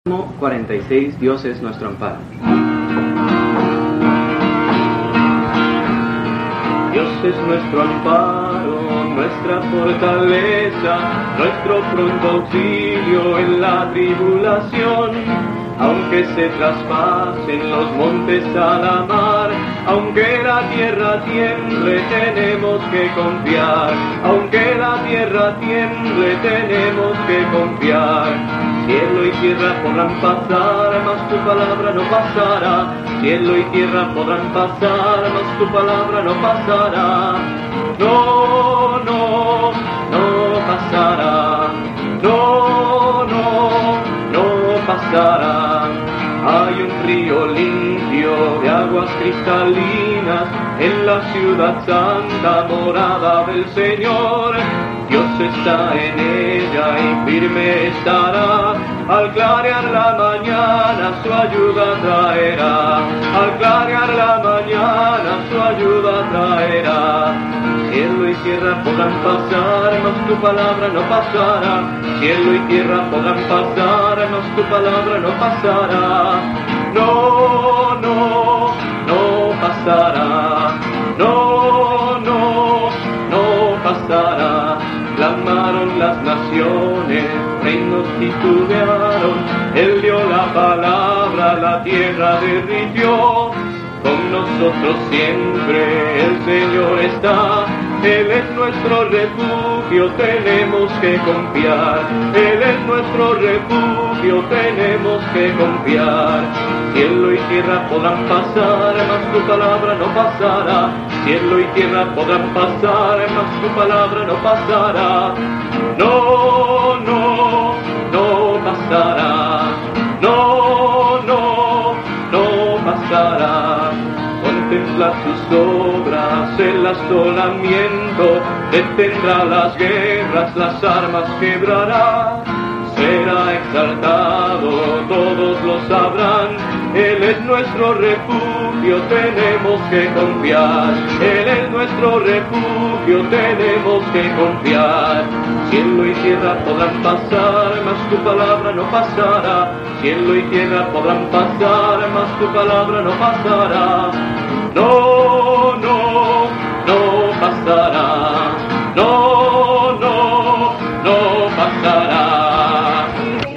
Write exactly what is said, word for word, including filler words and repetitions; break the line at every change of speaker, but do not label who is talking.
Salmo cuarenta y seis, Dios es nuestro amparo. Dios es nuestro amparo, nuestra fortaleza, nuestro pronto auxilio en la tribulación. Aunque se traspasen los montes a la mar, aunque la tierra tiemble, tenemos que confiar. Aunque la tierra tiemble, tenemos que confiar. Cielo y tierra podrán pasar, mas tu palabra no pasará. Cielo y tierra podrán pasar, mas tu palabra no pasará. No, no, no pasará. No, no, no pasará. Hay un río limpio de aguas cristalinas en la ciudad santa, morada del Señor. Dios está en ella y firme estará. Al clarear la mañana su ayuda traerá. Al clarear la mañana su ayuda traerá. Cielo y tierra podrán pasar, mas tu palabra no pasará. Cielo y tierra podrán pasar, mas tu palabra no pasará. No, no, no pasará. No, no, no pasará. Clamaron las naciones, reinos titubearon. Él dio la palabra, la tierra derritió. Con nosotros siempre el Señor está. Él es nuestro refugio, tenemos que confiar. Él es nuestro refugio, tenemos que confiar. Cielo y tierra podrán pasar, mas tu palabra no pasará. Cielo y tierra podrán pasar, mas tu palabra no pasará. No, no, no pasará. No, no, no pasará. Contempla sus obras, el asolamiento, detendrá las guerras, las armas quebrará. Será exaltado, todos lo sabrán. Él es nuestro refugio, tenemos que confiar. Él es nuestro refugio, tenemos que confiar. Cielo y tierra podrán pasar, mas tu palabra no pasará. Cielo y tierra podrán pasar, mas tu palabra no pasará. No.